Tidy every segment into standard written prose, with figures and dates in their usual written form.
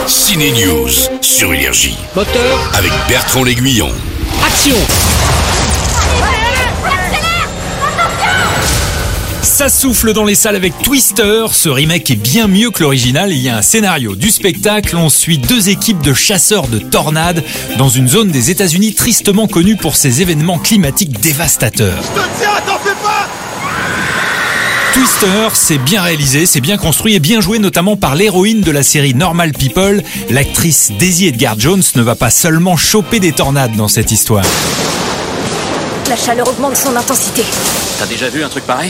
Ciné News sur Énergie. Moteur, Avec Bertrand L'Aiguillon. action! Ça souffle dans les salles avec Twister. Ce remake est bien mieux que l'original. Il y a un scénario du spectacle. On suit deux équipes de chasseurs de tornades dans une zone des États-Unis tristement connue pour ses événements climatiques dévastateurs. Je te tiens, t'en fais pas! Twister, c'est bien réalisé, c'est bien construit et bien joué notamment par l'héroïne de la série Normal People. L'actrice Daisy Edgar Jones ne va pas seulement choper des tornades dans cette histoire. La chaleur augmente son intensité. T'as déjà vu un truc pareil?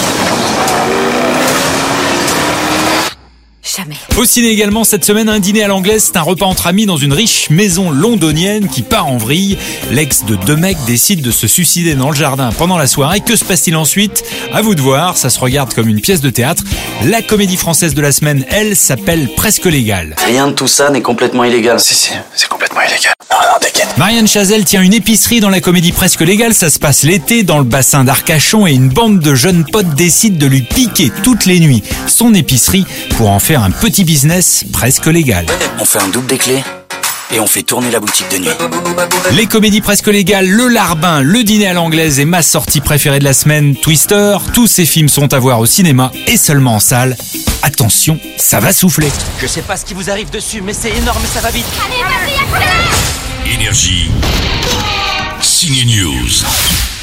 Jamais. Au ciné également cette semaine, un dîner à l'anglaise, c'est un repas entre amis dans une riche maison londonienne qui part en vrille. L'ex de deux mecs décide de se suicider dans le jardin pendant la soirée. Que se passe-t-il ensuite? À vous de voir, ça se regarde comme une pièce de théâtre. La comédie française de la semaine, elle, s'appelle Presque Légal. Rien de tout ça n'est complètement illégal. Si, c'est complètement illégal. Non, t'inquiète. Marianne Chazelle tient une épicerie dans la comédie Presque Légale. Ça se passe l'été dans le bassin d'Arcachon et une bande de jeunes potes décide de lui piquer toutes les nuits son épicerie pour en faire un petit business presque légal. On fait un double des clés et on fait tourner la boutique de nuit. Les comédies presque légales, Le Larbin, Le Dîner à l'anglaise et ma sortie préférée de la semaine, Twister. Tous ces films sont à voir au cinéma et seulement en salle. Attention, ça va souffler. Je sais pas ce qui vous arrive dessus, mais c'est énorme et ça va vite. Énergie. Ciné News.